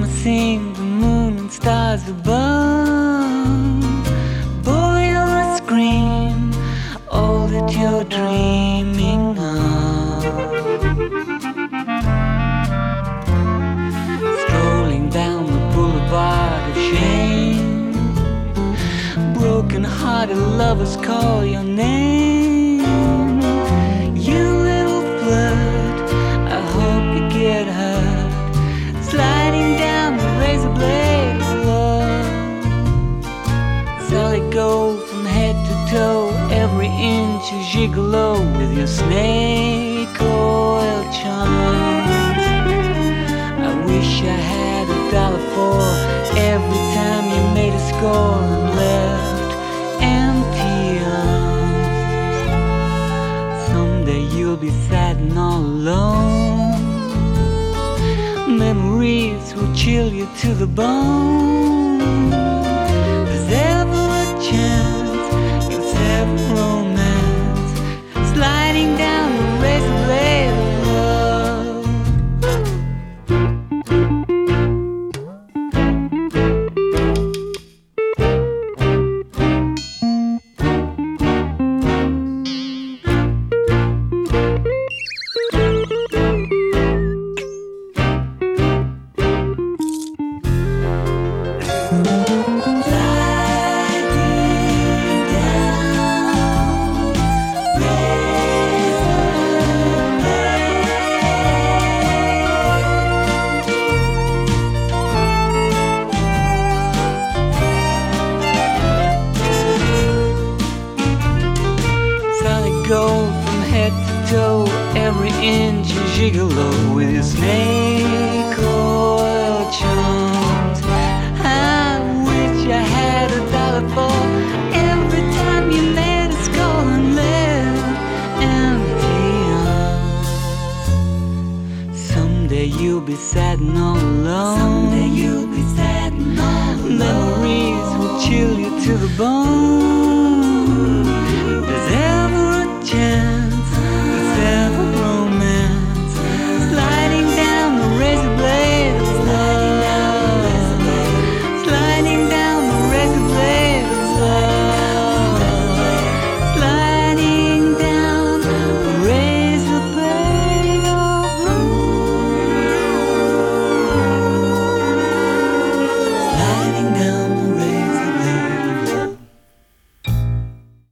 promising the moon and stars above. Boy, you'll scream all that you're dreaming of. Strolling down the boulevard of shame, broken-hearted lovers call your name. You little flirt, I hope you get hurt, sliding down the razor blade of love. Sally go from head to toe, every inch a gigolo with your snake oil charms. I wish I had $1 for every time you made a score and left empty arms. Someday you'll be sad and all alone. Memories will chill you to the bone.